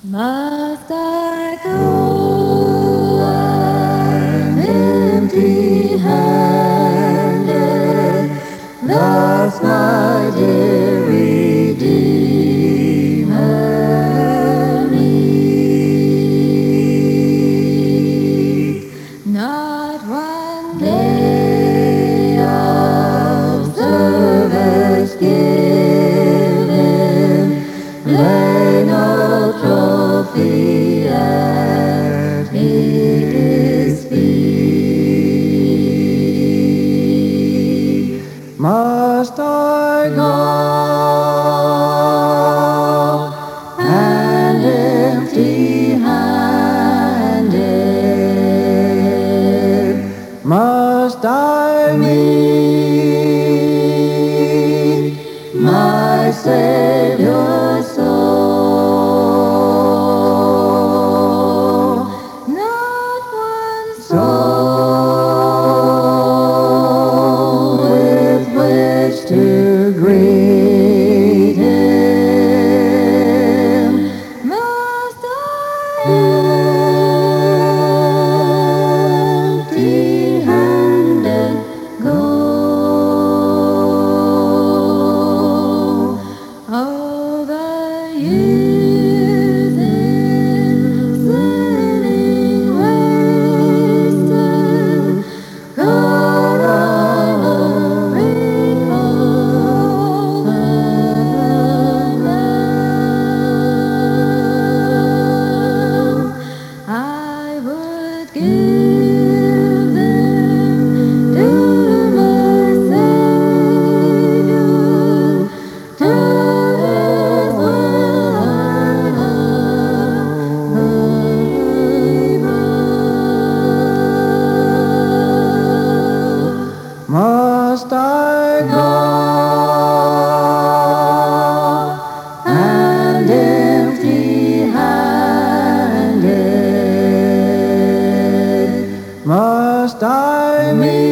Must I go on empty-handed, thus my dear Redeemer meet? Not one day of service given, lay no trophy at his feet. Must I go and empty-handed? Must I meet my Savior's soul? Not one soul with which to greet him. Must I empty-handed go? Oh, the years in sinning wasted, God, I will recall them now. I would give them to my Savior, to His will I must I go and empty-handed? Must I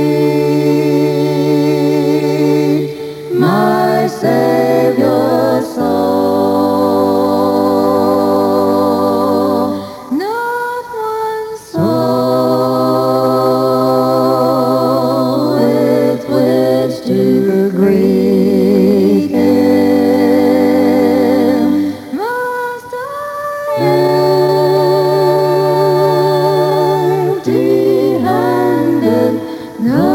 meet my Savior's soul? Not one soul with which to greet him. Must I empty-handed go?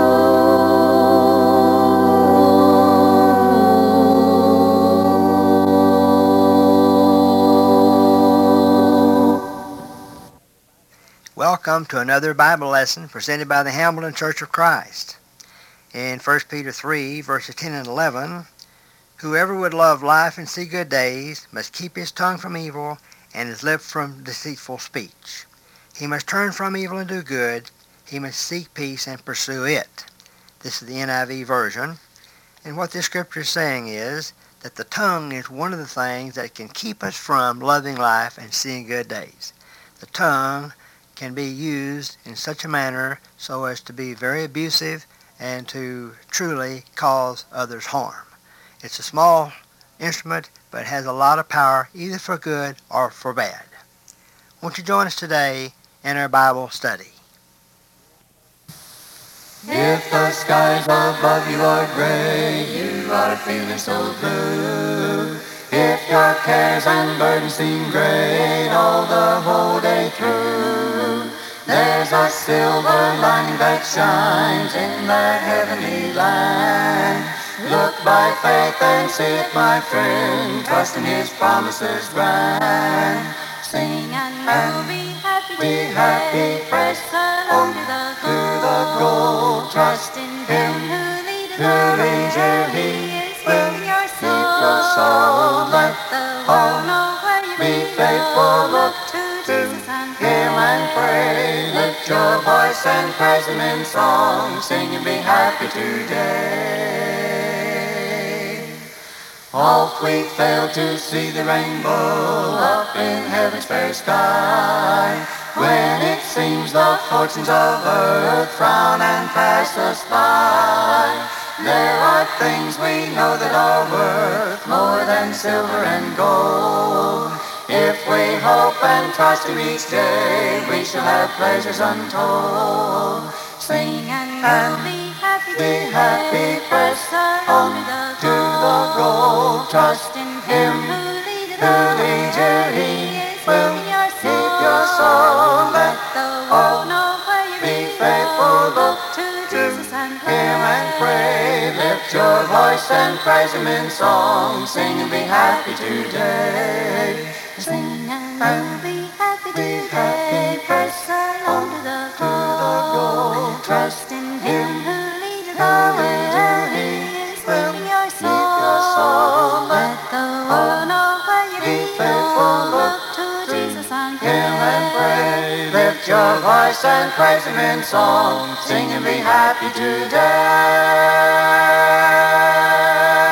Welcome to another Bible lesson presented by the Hamilton Church of Christ. In 1 Peter 3, verses 10 and 11, whoever would love life and see good days must keep his tongue from evil and his lips from deceitful speech. He must turn from evil and do good. He must seek peace and pursue it. This is the NIV version. And what this scripture is saying is that the tongue is one of the things that can keep us from loving life and seeing good days. The tongue can be used in such a manner so as to be very abusive and to truly cause others harm. It's a small instrument, but it has a lot of power, either for good or for bad. Won't you join us today in our Bible study? If the skies above you are gray, you are feeling so blue. If your cares and burdens seem great all the whole day through, there's a silver lining that shines in that heavenly land. Look by faith and see it, my friend, trust in His promises grand. Sing and we'll be happy today, press on to the goal. Trust in Him who leads you. He is with your soul. Let the whole know where you be faithful. Look to Jesus and Him and pray. Lift your voice and praise Him in song. Sing and be happy today. All we fail to see the rainbow up in heaven's fair sky. When it seems the fortunes of earth frown and pass us by, there are things we know that are worth more than silver and gold. If we and trust Him each day, we shall have pleasures untold. Sing and be happy, press on to the goal. Trust in Him who leads you, He will keep your soul. Let the world know where you be faithful, look to Jesus and Him and pray. Lift your voice and praise Him in song. Sing and be happy today. Sing and be happy, press on to the goal. Trust in Him who leads you, He will keep your soul. Let the world know where you be faithful, look to Jesus and Him and pray. Lift your voice and praise Him in song. Sing and be happy today.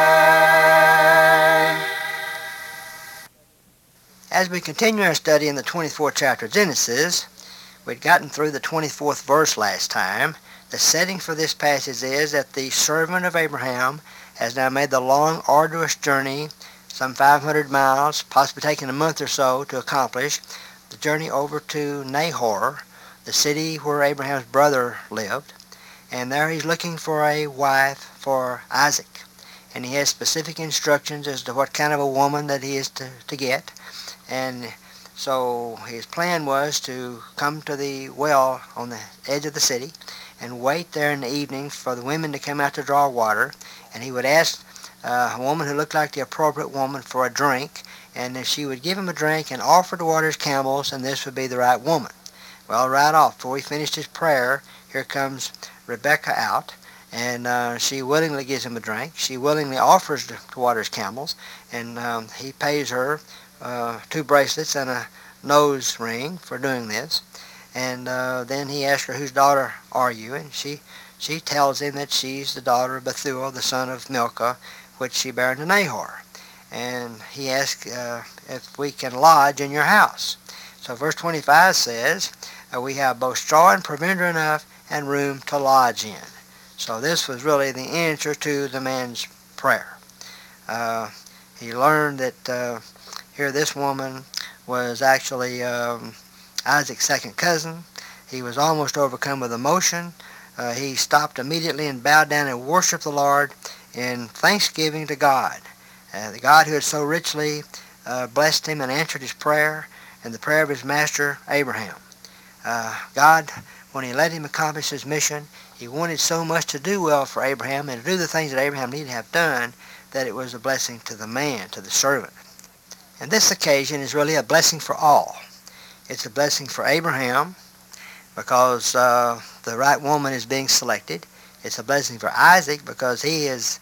As we continue our study in the 24th chapter of Genesis, we'd gotten through the 24th verse last time. The setting for this passage is that the servant of Abraham has now made the long, arduous journey, some 500 miles, possibly taking a month or so to accomplish, the journey over to Nahor, the city where Abraham's brother lived, and there he's looking for a wife for Isaac. And he has specific instructions as to what kind of a woman that he is to get. And so his plan was to come to the well on the edge of the city and wait there in the evening for the women to come out to draw water. And he would ask a woman who looked like the appropriate woman for a drink, and if she would give him a drink and offer to water his camels, and this would be the right woman. Well, right off, before he finished his prayer, here comes Rebecca out, and she willingly gives him a drink. She willingly offers to water his camels, and he pays her 2 bracelets and a nose ring for doing this. And then he asks her, "Whose daughter are you?" And she tells him that she's the daughter of Bethuel, the son of Milcah, which she bare to Nahor. And he asks if we can lodge in your house. So verse 25 says, we have both straw and provender enough and room to lodge in. So this was really the answer to the man's prayer. He learned that here this woman was actually Isaac's second cousin. He was almost overcome with emotion. He stopped immediately and bowed down and worshiped the Lord in thanksgiving to God. The God who had so richly blessed him and answered his prayer and the prayer of his master Abraham. God, when he let him accomplish his mission, he wanted so much to do well for Abraham and to do the things that Abraham needed to have done that it was a blessing to the man, to the servant. And this occasion is really a blessing for all. It's a blessing for Abraham because the right woman is being selected. It's a blessing for Isaac because he is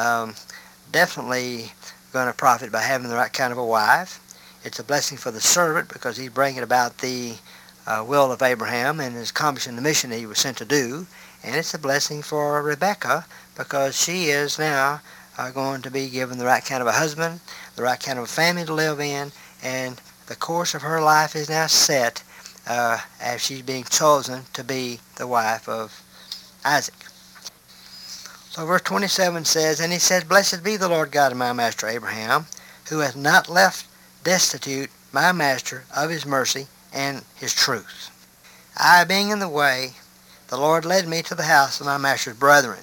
definitely going to profit by having the right kind of a wife. It's a blessing for the servant because he's bringing about the will of Abraham and is accomplishing the mission that he was sent to do. And it's a blessing for Rebecca because she is now going to be given the right kind of a husband, the right kind of a family to live in, and the course of her life is now set as she's being chosen to be the wife of Isaac. So verse 27 says, "And he said, Blessed be the Lord God of my master Abraham, who hath not left destitute my master of his mercy and his truth. I being in the way, the Lord led me to the house of my master's brethren."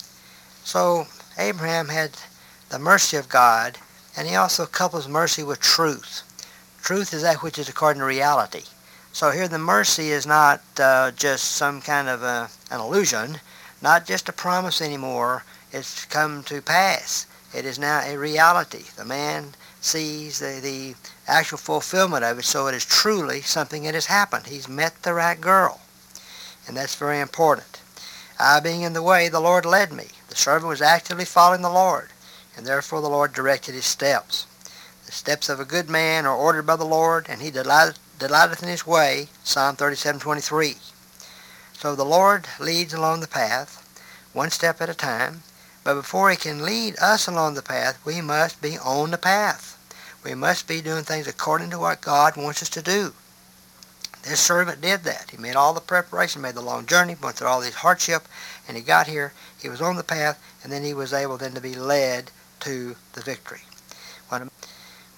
So Abraham had the mercy of God, and he also couples mercy with truth. Truth is that which is according to reality. So here the mercy is not just some kind of an illusion, not just a promise anymore. It's come to pass. It is now a reality. The man sees the actual fulfillment of it, so it is truly something that has happened. He's met the right girl, and that's very important. I being in the way, the Lord led me. The servant was actively following the Lord, and therefore the Lord directed his steps. The steps of a good man are ordered by the Lord, and he delighteth in his way, Psalm 37:23. So the Lord leads along the path, one step at a time, but before he can lead us along the path, we must be on the path. We must be doing things according to what God wants us to do. This servant did that. He made all the preparation, made the long journey, went through all these hardship, and he got here, he was on the path, and then he was able then to be led to the victory.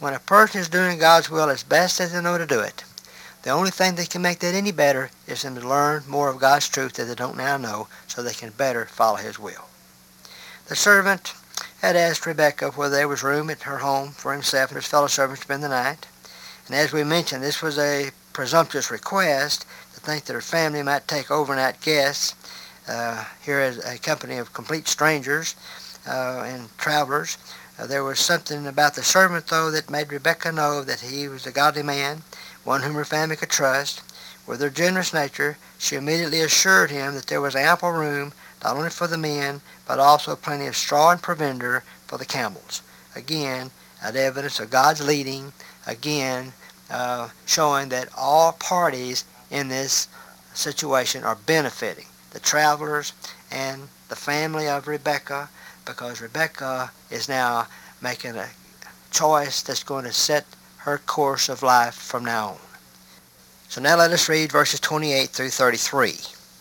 When a person is doing God's will as best as they know to do it, the only thing that can make that any better is them to learn more of God's truth that they don't now know so they can better follow His will. The servant had asked Rebekah whether there was room at her home for himself and his fellow servants to spend the night. And as we mentioned, this was a presumptuous request to think that her family might take overnight guests here as a company of complete strangers and travelers. There was something about the servant, though, that made Rebekah know that he was a godly man, one whom her family could trust. With her generous nature, she immediately assured him that there was ample room not only for the men, but also plenty of straw and provender for the camels. Again, an evidence of God's leading, again, showing that all parties in this situation are benefiting, the travelers and the family of Rebekah, because Rebekah is now making a choice that's going to set her course of life from now on. So now let us read verses 28 through 33.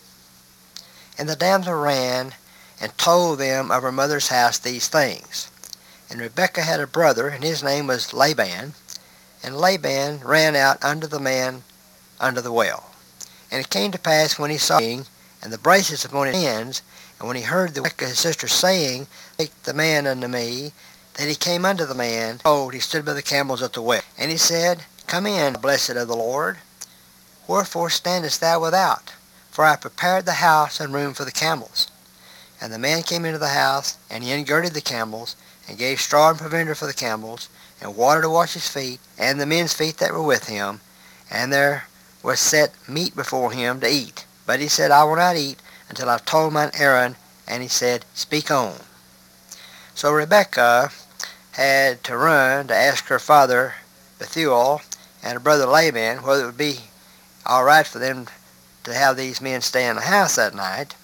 And the damsel ran and told them of her mother's house these things. And Rebekah had a brother, and his name was Laban. And Laban ran out unto the man under the well. And it came to pass when he saw the ring and the bracelets upon his hands, and when he heard Rebekah his sister saying, Take the man unto me, that he came unto the man. Behold, he stood by the camels at the well. And he said, Come in, blessed of the Lord. Wherefore standest thou without? For I prepared the house and room for the camels. And the man came into the house, and he ungirded the camels, and gave straw and provender for the camels, and water to wash his feet, and the men's feet that were with him. And there was set meat before him to eat. But he said, I will not eat until I have told mine errand. And he said, Speak on. So Rebekah had to run to ask her father Bethuel and her brother Laban whether it would be all right for them to have these men stay in the house that night.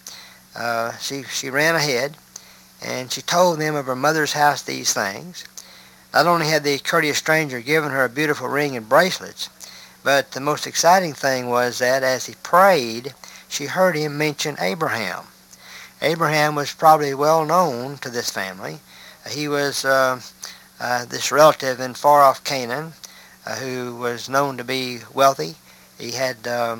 She ran ahead, and she told them of her mother's house these things. Not only had the courteous stranger given her a beautiful ring and bracelets, but the most exciting thing was that as he prayed, she heard him mention Abraham. Abraham was probably well known to this family. He was this relative in far-off Canaan who was known to be wealthy. He had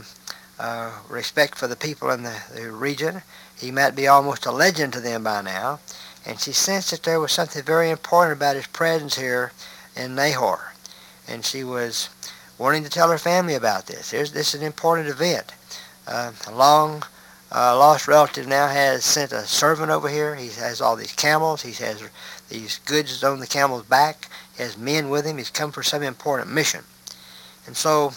respect for the people in the region. He might be almost a legend to them by now. And she sensed that there was something very important about his presence here in Nahor. And she was wanting to tell her family about this. This is an important event. A long lost relative now has sent a servant over here. He has all these camels. He has these goods on the camel's back. He has men with him. He's come for some important mission. And so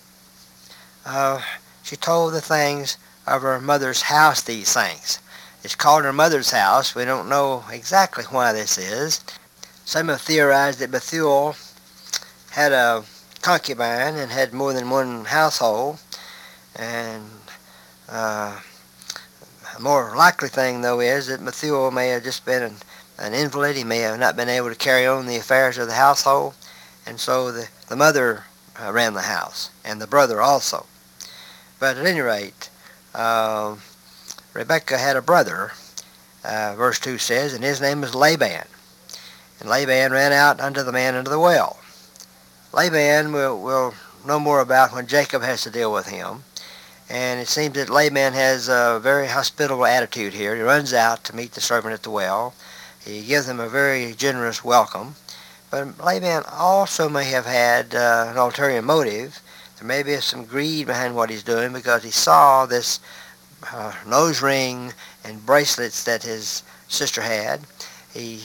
she told the things of her mother's house these things. It's called her mother's house. We don't know exactly why this is. Some have theorized that Bethuel had a concubine and had more than one household. And a more likely thing, though, is that Bethuel may have just been an invalid. He may have not been able to carry on the affairs of the household. And so the mother ran the house, and the brother also. But at any rate, Rebekah had a brother, verse 2 says, and his name was Laban. And Laban ran out unto the man under the well. Laban we'll know more about when Jacob has to deal with him. And it seems that Laban has a very hospitable attitude here. He runs out to meet the servant at the well. He gives him a very generous welcome. But Laban also may have had an ulterior motive. There may be some greed behind what he's doing because he saw this nose ring and bracelets that his sister had. He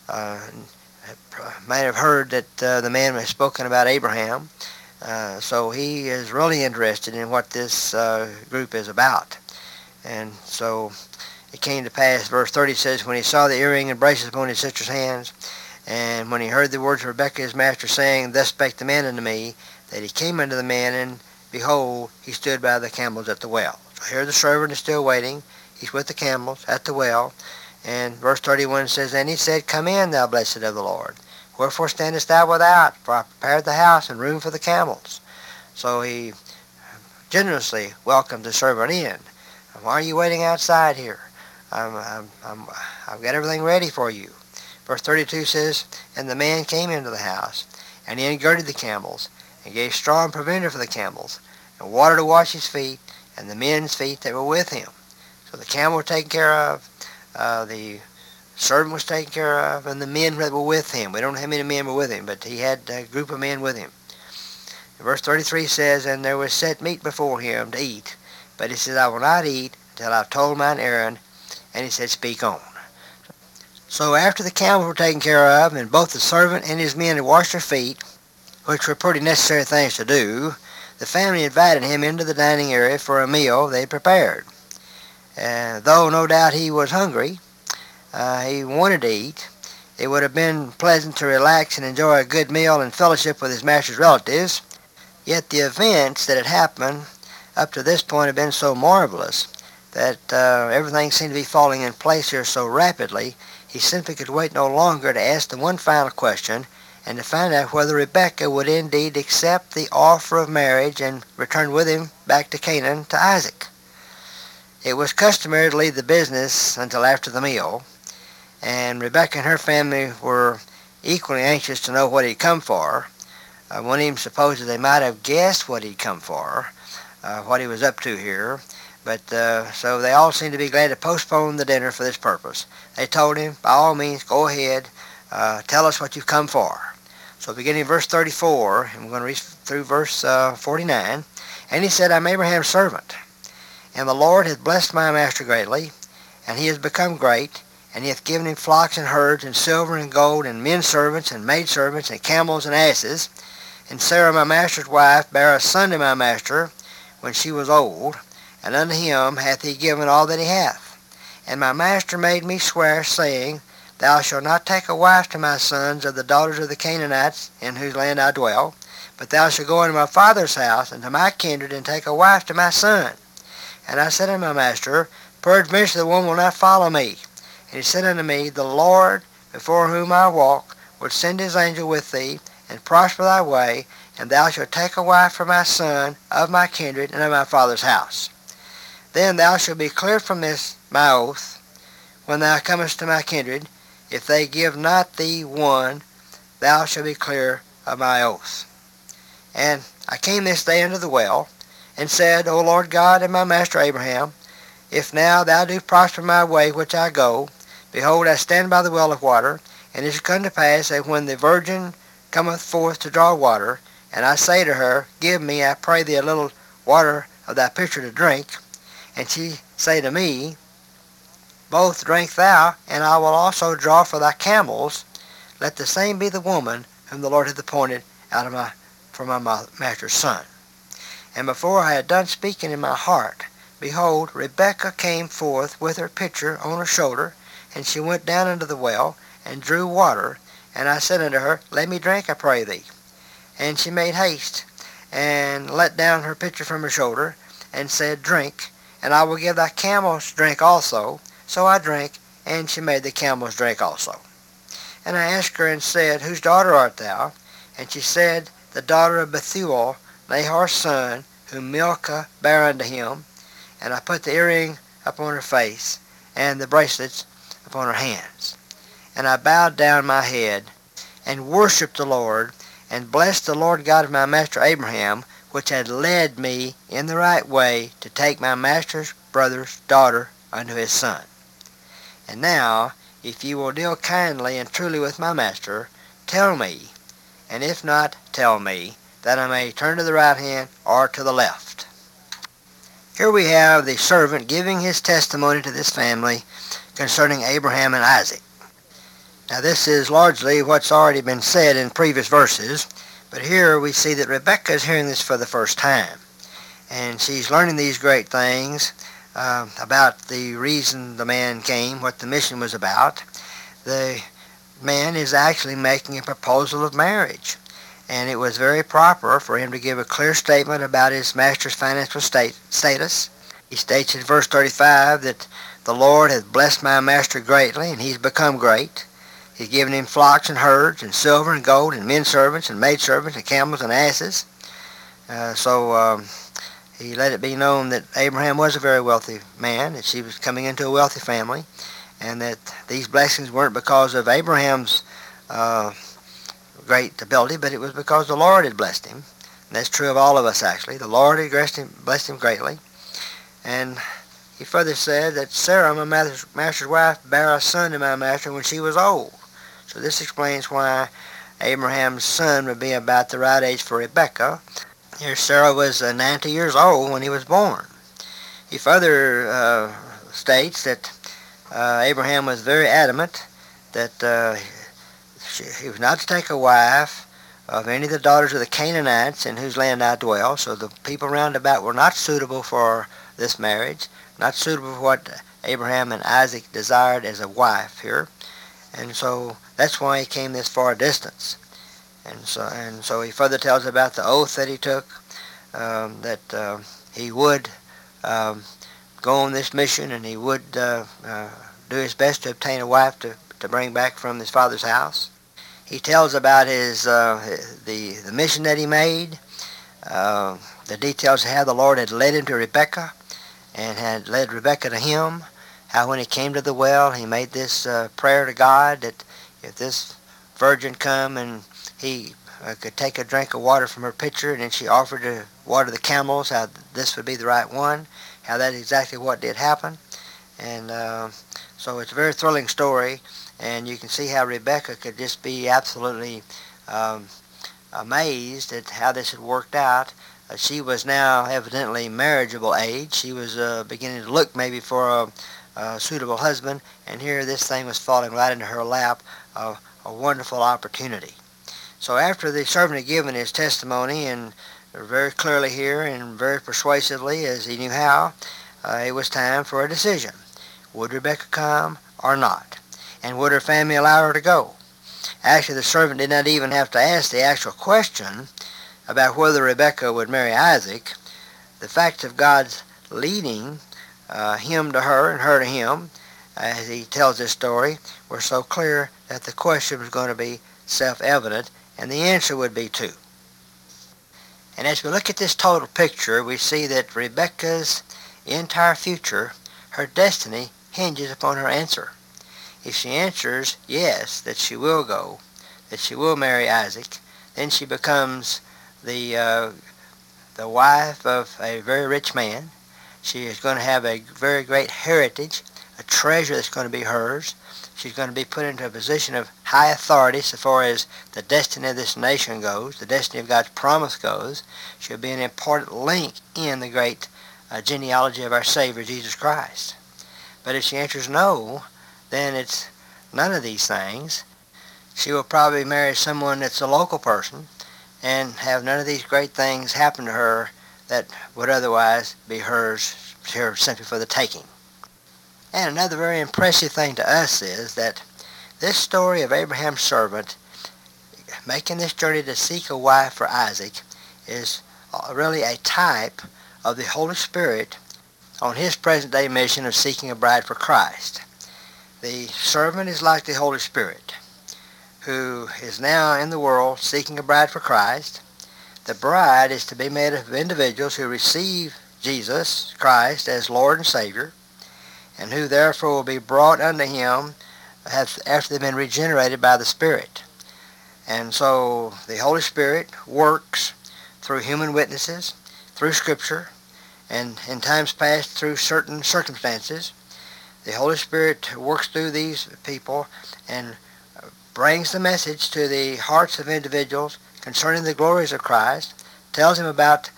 might have heard that the man had spoken about Abraham. So he is really interested in what this group is about. And so it came to pass, verse 30 says, when he saw the earring and bracelets upon his sister's hands, and when he heard the words of Rebekah his master saying, Thus spake the man unto me, that he came unto the man, and behold, he stood by the camels at the well. So here the servant is still waiting. He's with the camels at the well. And verse 31 says, And he said, Come in, thou blessed of the Lord. Wherefore standest thou without? For I prepared the house and room for the camels. So he generously welcomed the servant in. Why are you waiting outside here? I've got everything ready for you. Verse 32 says, And the man came into the house, And he ungirded the camels, and gave straw and provender for the camels, and water to wash his feet, and the men's feet that were with him. So the camel was taken care of, the servant was taken care of, and the men that were with him. We don't know how many men were with him, but he had a group of men with him. Verse 33 says, And there was set meat before him to eat, but he said, I will not eat until I have told mine errand. And he said, Speak on. So after the camels were taken care of, and both the servant and his men had washed their feet, which were pretty necessary things to do, the family invited him into the dining area for a meal they had prepared. Though no doubt he was hungry, he wanted to eat. It would have been pleasant to relax and enjoy a good meal and fellowship with his master's relatives. Yet the events that had happened up to this point had been so marvelous that everything seemed to be falling in place here so rapidly, he simply could wait no longer to ask the one final question and to find out whether Rebekah would indeed accept the offer of marriage and return with him back to Canaan to Isaac. It was customary to leave the business until after the meal, and Rebekah and her family were equally anxious to know what he'd come for. One even supposes they might have guessed what he'd come for, what he was up to here. But so they all seemed to be glad to postpone the dinner for this purpose. They told him, by all means, go ahead, tell us what you've come for. So beginning in verse 34, and we're going to read through verse 49, And he said, I'm Abraham's servant, and the Lord hath blessed my master greatly, and he has become great, and he hath given him flocks and herds, and silver and gold, and men servants, and maidservants, and camels and asses. And Sarah my master's wife bare a son to my master when she was old, and unto him hath he given all that he hath. And my master made me swear, saying, Thou shalt not take a wife to my sons of the daughters of the Canaanites, in whose land I dwell, but thou shalt go into my father's house, and to my kindred, and take a wife to my son. And I said unto my master, Peradventure the woman will not follow me. And he said unto me, The Lord, before whom I walk, will send his angel with thee, and prosper thy way, and thou shalt take a wife for my son, of my kindred, and of my father's house. Then thou shalt be clear from this my oath, when thou comest to my kindred. If they give not thee one, thou shalt be clear of my oath. And I came this day unto the well, and said, O Lord God and my master Abraham, if now thou do prosper my way which I go, behold, I stand by the well of water, and it shall come to pass that when the virgin cometh forth to draw water, and I say to her, Give me, I pray thee, a little water of thy pitcher to drink, and she say to me, Both drink thou, and I will also draw for thy camels, let the same be the woman whom the Lord hath appointed for my master's son. And before I had done speaking in my heart, behold, Rebekah came forth with her pitcher on her shoulder, and she went down unto the well, and drew water. And I said unto her, Let me drink, I pray thee. And she made haste, and let down her pitcher from her shoulder, and said, Drink, and I will give thy camels drink also. So I drank, and she made the camels drink also. And I asked her and said, Whose daughter art thou? And she said, The daughter of Bethuel, Nahor's son, whom Milcah bare unto him. And I put the earring upon her face, and the bracelets upon her hands. And I bowed down my head, and worshipped the Lord, and blessed the Lord God of my master Abraham, which had led me in the right way to take my master's brother's daughter unto his son. And now, if ye will deal kindly and truly with my master, tell me, and if not, tell me, that I may turn to the right hand or to the left. Here we have the servant giving his testimony to this family concerning Abraham and Isaac. Now this is largely what's already been said in previous verses, but here we see that Rebekah is hearing this for the first time. And she's learning these great things about the reason the man came, what the mission was about. The man is actually making a proposal of marriage. And it was very proper for him to give a clear statement about his master's financial status. He states in verse 35 that the Lord hath blessed my master greatly, and he's become great. He's given him flocks and herds, and silver and gold, and men servants, and maidservants, and camels and asses. So he let it be known that Abraham was a very wealthy man, that she was coming into a wealthy family, and that these blessings weren't because of Abraham's great ability, but it was because the Lord had blessed him. And that's true of all of us, actually. The Lord had blessed him greatly. And he further said that Sarah, my master's wife, bare a son to my master when she was old. So this explains why Abraham's son would be about the right age for Rebekah. Here Sarah was 90 years old when he was born. He further states that Abraham was very adamant that he was not to take a wife of any of the daughters of the Canaanites in whose land I dwell. So the people round about were not suitable for this marriage, not suitable for what Abraham and Isaac desired as a wife here. And so that's why he came this far distance. And so he further tells about the oath that he took, that he would go on this mission, and he would do his best to obtain a wife to bring back from his father's house. He tells about his the mission that he made, the details of how the Lord had led him to Rebekah and had led Rebekah to him, how when he came to the well he made this prayer to God that if this virgin come and he could take a drink of water from her pitcher, and then she offered to water the camels, how this would be the right one, how that is exactly what did happen. And so it's a very thrilling story, and you can see how Rebekah could just be absolutely amazed at how this had worked out. She was now evidently marriageable age. She was beginning to look maybe for a suitable husband, and here this thing was falling right into her lap, a wonderful opportunity. So after the servant had given his testimony, and very clearly here and very persuasively as he knew how, it was time for a decision. Would Rebekah come or not? And would her family allow her to go? Actually, the servant did not even have to ask the actual question about whether Rebekah would marry Isaac. The facts of God's leading him to her and her to him, as he tells this story, were so clear that the question was going to be self-evident, and the answer would be too. And as we look at this total picture, we see that Rebekah's entire future, her destiny, hinges upon her answer. If she answers yes, that she will go, that she will marry Isaac, then she becomes the wife of a very rich man. She is going to have a very great heritage, a treasure that's going to be hers. She's going to be put into a position of high authority so far as the destiny of this nation goes, the destiny of God's promise goes. She'll be an important link in the great genealogy of our Savior, Jesus Christ. But if she answers no, then it's none of these things. She will probably marry someone that's a local person and have none of these great things happen to her that would otherwise be hers here simply for the taking. And another very impressive thing to us is that this story of Abraham's servant making this journey to seek a wife for Isaac is really a type of the Holy Spirit on his present-day mission of seeking a bride for Christ. The servant is like the Holy Spirit, who is now in the world seeking a bride for Christ. The bride is to be made up of individuals who receive Jesus Christ as Lord and Savior, and who therefore will be brought unto him after they've been regenerated by the Spirit. And so the Holy Spirit works through human witnesses, through Scripture, and in times past through certain circumstances. The Holy Spirit works through these people and brings the message to the hearts of individuals concerning the glories of Christ, tells them about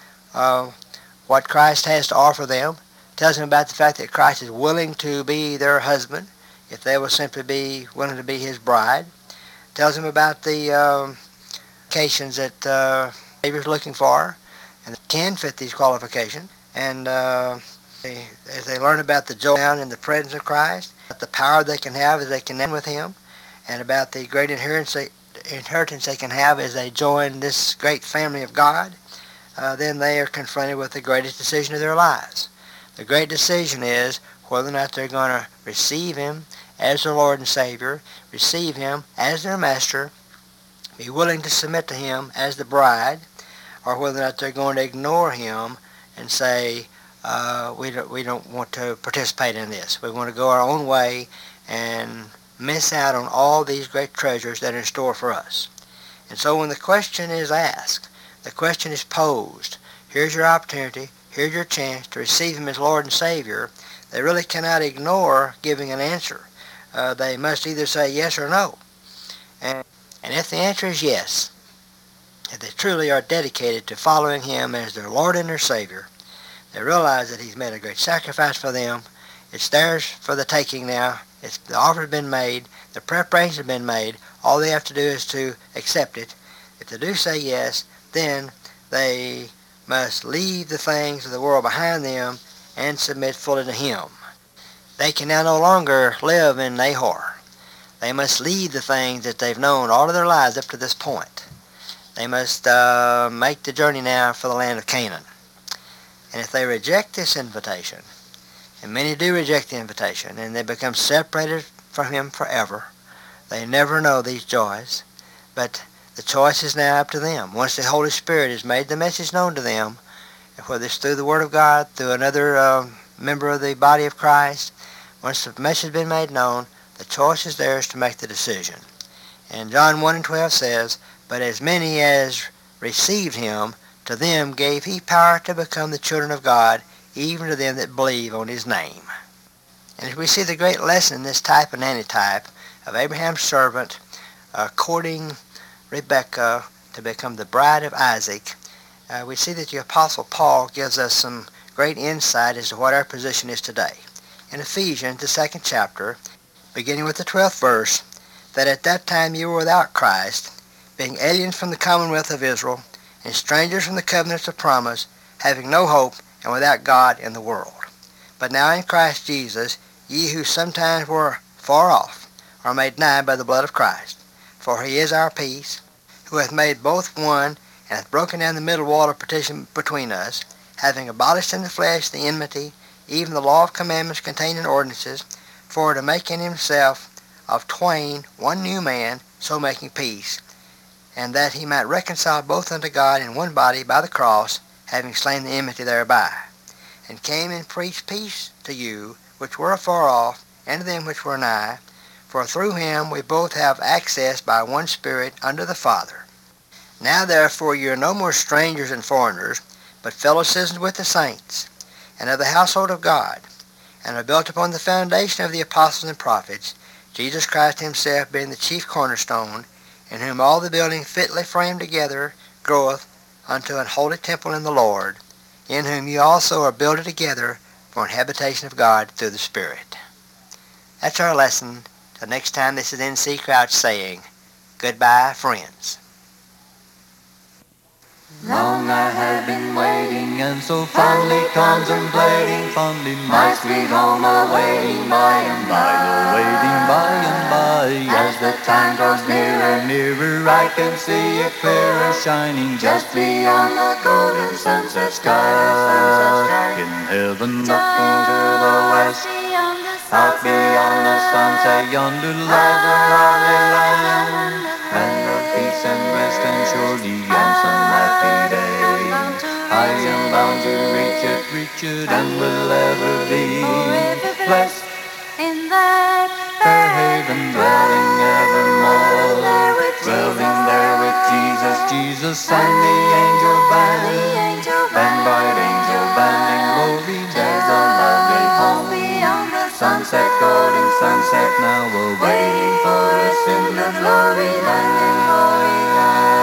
what Christ has to offer them, tells them about the fact that Christ is willing to be their husband if they will simply be willing to be his bride, tells them about the qualifications that Savior is looking for and can fit these qualifications. And as they learn about the joy found in the presence of Christ, about the power they can have as they connect with him, and about the great inheritance they can have as they join this great family of God, then they are confronted with the greatest decision of their lives. The great decision is whether or not they're going to receive him as their Lord and Savior, receive him as their master, be willing to submit to him as the bride, or whether or not they're going to ignore him and say, we don't want to participate in this. We want to go our own way and miss out on all these great treasures that are in store for us. And so when the question is asked, the question is posed, here's your opportunity, here's your chance to receive him as Lord and Savior, they really cannot ignore giving an answer. They must either say yes or no. And if the answer is yes, if they truly are dedicated to following him as their Lord and their Savior, they realize that he's made a great sacrifice for them. It's theirs for the taking now. The offer has been made. The preparations have been made. All they have to do is to accept it. If they do say yes, then they must leave the things of the world behind them and submit fully to him. They can now no longer live in Nahor. They must leave the things that they've known all of their lives up to this point. They must make the journey now for the land of Canaan. And if they reject this invitation, and many do reject the invitation, and they become separated from him forever, they never know these joys. But the choice is now up to them. Once the Holy Spirit has made the message known to them, whether it's through the Word of God, through another member of the body of Christ, once the message has been made known, the choice is theirs to make the decision. And John 1:12 says, "But as many as received him, to them gave he power to become the children of God, even to them that believe on his name." And as we see the great lesson in this type and antitype of Abraham's servant courting Rebekah to become the bride of Isaac, we see that the Apostle Paul gives us some great insight as to what our position is today. In Ephesians, the 2nd chapter, beginning with the 12th verse, that at that time you were without Christ, being aliens from the commonwealth of Israel, and strangers from the covenants of promise, having no hope, and without God in the world. But now in Christ Jesus, ye who sometimes were far off, are made nigh by the blood of Christ. For he is our peace, who hath made both one, and hath broken down the middle wall of partition between us, having abolished in the flesh the enmity, even the law of commandments contained in ordinances, for to make in himself of twain one new man, so making peace, and that he might reconcile both unto God in one body by the cross, having slain the enmity thereby, and came and preached peace to you which were afar off, and to them which were nigh, for through him we both have access by one Spirit unto the Father. Now therefore ye are no more strangers and foreigners, but fellow citizens with the saints, and of the household of God, and are built upon the foundation of the apostles and prophets, Jesus Christ himself being the chief cornerstone, in whom all the building fitly framed together groweth unto an holy temple in the Lord, in whom ye also are builded together for an habitation of God through the Spirit. That's our lesson. Till next time, this is N.C. Crouch saying, goodbye, friends. Long I have been waiting and so fondly contemplating, fondly my sweet home awaiting by and by, awaiting by and by. As the time draws nearer, nearer, I can see it clearer, shining just beyond the golden sunset sky. In heaven, looking to the west, out beyond the sunset, yonder lies a lovely land, land of peace and rest and surely and some happy day. I am bound to reach it, and will ever be blessed in that fair haven, dwelling evermore, dwelling there with Jesus and the angel band, bright angel band in glory. There's a lovely home beyond the sunset, golden sunset, now awaiting for us in the glory land, glory land.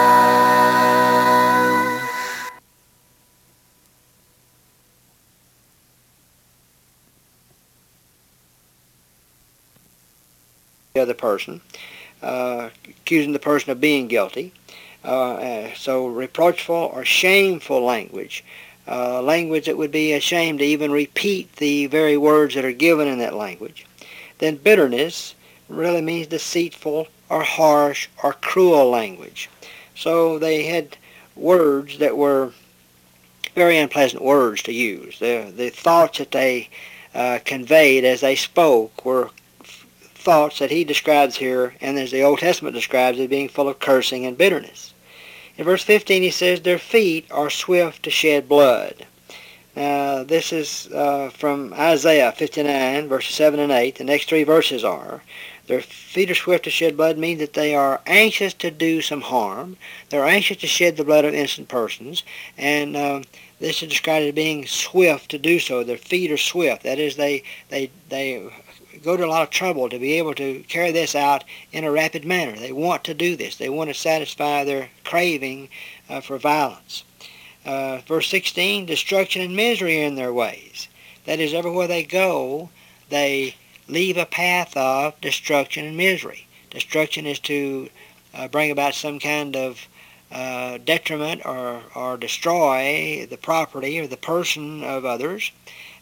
The other person, accusing the person of being guilty. So reproachful or shameful language, language that would be ashamed to even repeat the very words that are given in that language. Then bitterness really means deceitful or harsh or cruel language. So they had words that were very unpleasant words to use. The thoughts that they conveyed as they spoke were thoughts that he describes here, and as the Old Testament describes it, being full of cursing and bitterness. In verse 15 he says, their feet are swift to shed blood. Now this is from Isaiah 59, verses 7 and 8. The next three verses are, Their feet are swift to shed blood means that they are anxious to do some harm. They're anxious to shed the blood of innocent persons, and this is described as being swift to do so. Their feet are swift. That is, they go to a lot of trouble to be able to carry this out in a rapid manner. They want to do this. They want to satisfy their craving for violence. Verse 16, destruction and misery are in their ways. That is, everywhere they go, they leave a path of destruction and misery. Destruction is to bring about some kind of detriment or destroy the property or the person of others.